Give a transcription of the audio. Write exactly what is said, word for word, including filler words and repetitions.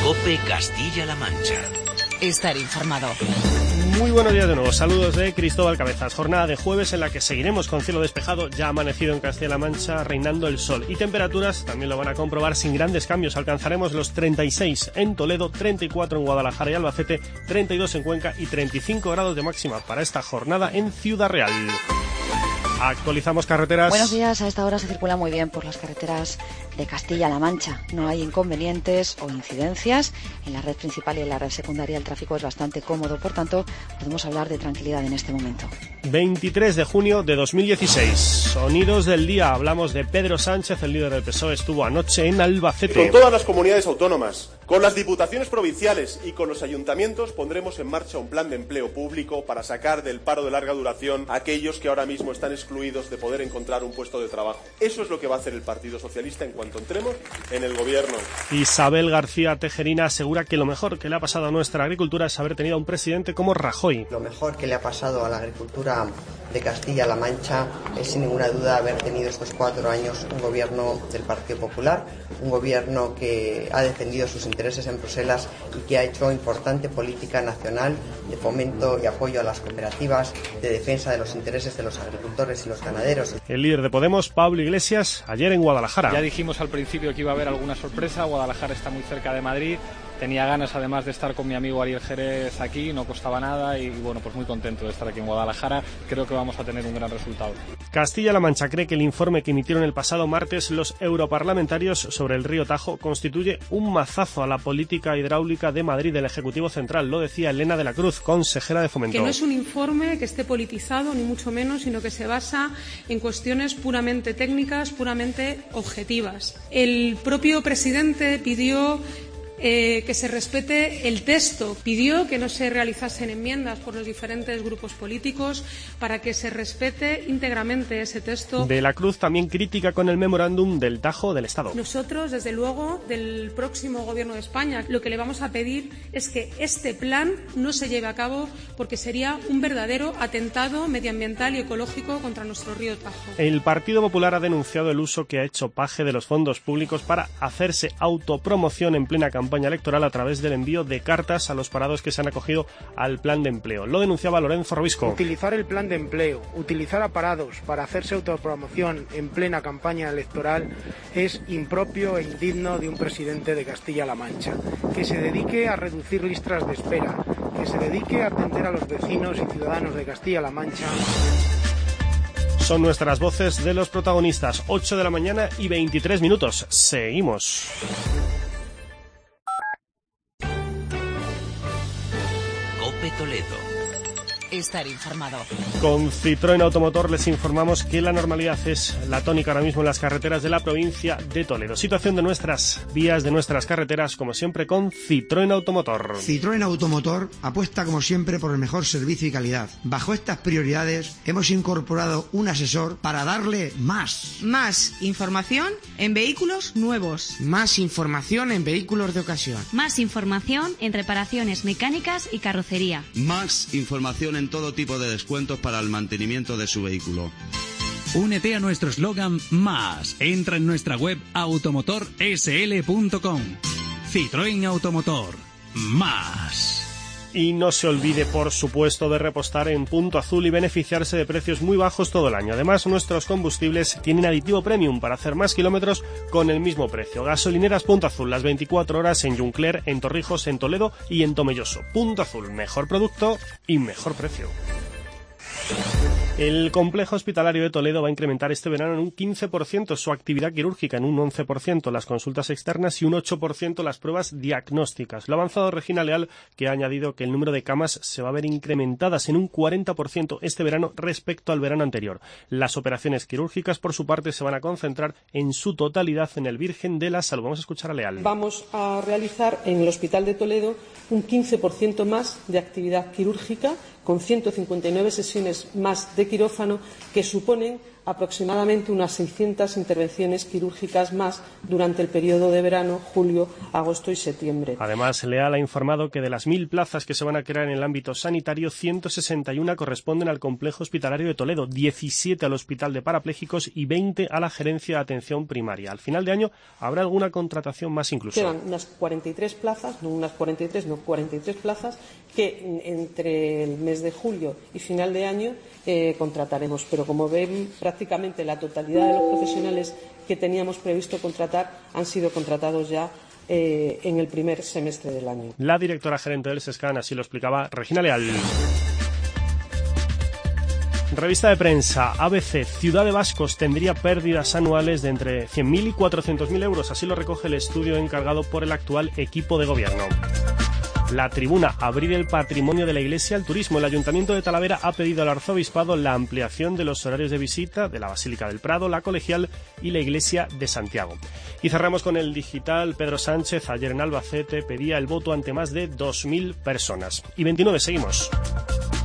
COPE Castilla-La Mancha. Estar informado. Muy buenos días de nuevo, saludos de Cristóbal Cabezas. Jornada de jueves en la que seguiremos con cielo despejado, ya amanecido en Castilla-La Mancha, reinando el sol. Y temperaturas, también lo van a comprobar, sin grandes cambios. Alcanzaremos los treinta y seis en Toledo, treinta y cuatro en Guadalajara y Albacete, treinta y dos en Cuenca y treinta y cinco grados de máxima para esta jornada en Ciudad Real. Actualizamos carreteras. Buenos días, a esta hora se circula muy bien por las carreteras de Castilla-La Mancha. No hay inconvenientes o incidencias. En la red principal y en la red secundaria el tráfico es bastante cómodo, por tanto podemos hablar de tranquilidad en este momento. veintitrés de junio de dos mil dieciséis. Sonidos del día. Hablamos de Pedro Sánchez, el líder del P S O E, estuvo anoche en Albacete. Con todas las comunidades autónomas, con las diputaciones provinciales y con los ayuntamientos pondremos en marcha un plan de empleo público para sacar del paro de larga duración a aquellos que ahora mismo están excluidos de poder encontrar un puesto de trabajo. Eso es lo que va a hacer el Partido Socialista en cuanto entremos en el gobierno. Isabel García Tejerina asegura que lo mejor que le ha pasado a nuestra agricultura es haber tenido a un presidente como Rajoy. Lo mejor que le ha pasado a la agricultura de Castilla-La Mancha es sin ninguna duda haber tenido estos cuatro años un gobierno del Partido Popular, un gobierno que ha defendido sus intereses en Bruselas y que ha hecho importante política nacional de fomento y apoyo a las cooperativas, de defensa de los intereses de los agricultores y los ganaderos. El líder de Podemos, Pablo Iglesias, ayer en Guadalajara. Ya dijimos al principio que iba a haber alguna sorpresa. Guadalajara está muy cerca de Madrid. Tenía ganas además de estar con mi amigo Ariel Jerez aquí, no costaba nada y bueno, pues muy contento de estar aquí en Guadalajara. Creo que vamos a tener un gran resultado. Castilla-La Mancha cree que el informe que emitieron el pasado martes los europarlamentarios sobre el río Tajo constituye un mazazo a la política hidráulica de Madrid del Ejecutivo Central. Lo decía Elena de la Cruz, consejera de Fomento. Que no es un informe que esté politizado, ni mucho menos, sino que se basa en cuestiones puramente técnicas, puramente objetivas. El propio presidente pidió Eh, que se respete el texto. Pidió que no se realizasen enmiendas por los diferentes grupos políticos para que se respete íntegramente ese texto. De la Cruz también crítica con el memorándum del Tajo del Estado. Nosotros, desde luego, del próximo Gobierno de España, lo que le vamos a pedir es que este plan no se lleve a cabo porque sería un verdadero atentado medioambiental y ecológico contra nuestro río Tajo. El Partido Popular ha denunciado el uso que ha hecho Paje de los fondos públicos para hacerse autopromoción en plena campaña campaña electoral a través del envío de cartas a los parados que se han acogido al plan de empleo. Lo denunciaba Lorenzo Robisco. Utilizar el plan de empleo, utilizar a parados para hacerse autopromoción en plena campaña electoral es impropio e indigno de un presidente de Castilla-La Mancha. Que se dedique a reducir listas de espera, que se dedique a atender a los vecinos y ciudadanos de Castilla-La Mancha. Son nuestras voces de los protagonistas. ocho de la mañana y veintitrés minutos. Seguimos. Toledo. Estar informado. Con Citroën Automotor les informamos que la normalidad es la tónica ahora mismo en las carreteras de la provincia de Toledo. Situación de nuestras vías, de nuestras carreteras, como siempre con Citroën Automotor. Citroën Automotor apuesta como siempre por el mejor servicio y calidad. Bajo estas prioridades hemos incorporado un asesor para darle más. Más información en vehículos nuevos. Más información en vehículos de ocasión. Más información en reparaciones mecánicas y carrocería. Más información en todo tipo de descuentos para el mantenimiento de su vehículo. Únete a nuestro eslogan Más. Entra en nuestra web automotor s l punto com. Citroën Automotor. Más. Y no se olvide, por supuesto, de repostar en Punto Azul y beneficiarse de precios muy bajos todo el año. Además, nuestros combustibles tienen aditivo premium para hacer más kilómetros con el mismo precio. Gasolineras Punto Azul, las veinticuatro horas en Juncler, en Torrijos, en Toledo y en Tomelloso. Punto Azul, mejor producto y mejor precio. El complejo hospitalario de Toledo va a incrementar este verano en un quince por ciento su actividad quirúrgica, en un once por ciento las consultas externas y un ocho por ciento las pruebas diagnósticas. Lo ha avanzado Regina Leal, que ha añadido que el número de camas se va a ver incrementadas en un cuarenta por ciento este verano respecto al verano anterior. Las operaciones quirúrgicas, por su parte, se van a concentrar en su totalidad en el Virgen de la Salud. Vamos a escuchar a Leal. Vamos a realizar en el Hospital de Toledo un quince por ciento más de actividad quirúrgica, con ciento cincuenta y nueve sesiones más de quirófano, que suponen aproximadamente unas seiscientas intervenciones quirúrgicas más durante el periodo de verano, julio, agosto y septiembre. Además, Leal ha informado que de las mil plazas que se van a crear en el ámbito sanitario, ciento sesenta y una corresponden al complejo hospitalario de Toledo, diecisiete al hospital de parapléjicos y veinte a la gerencia de atención primaria. Al final de año habrá alguna contratación más incluso. Quedan unas cuarenta y tres plazas, no unas cuarenta y tres, no cuarenta y tres plazas que entre el mes de julio y final de año eh, contrataremos. Pero como ven, prácticamente la totalidad de los profesionales que teníamos previsto contratar han sido contratados ya eh, en el primer semestre del año. La directora gerente del SESCAN así lo explicaba Regina Leal. Revista de prensa, A B C, Ciudad de Vascos tendría pérdidas anuales de entre cien mil y cuatrocientos mil euros, así lo recoge el estudio encargado por el actual equipo de gobierno. La Tribuna, abrir el patrimonio de la Iglesia al turismo. El Ayuntamiento de Talavera ha pedido al Arzobispado la ampliación de los horarios de visita de la Basílica del Prado, la Colegial y la Iglesia de Santiago. Y cerramos con el digital. Pedro Sánchez ayer en Albacete pedía el voto ante más de dos mil personas. Y veintinueve, seguimos.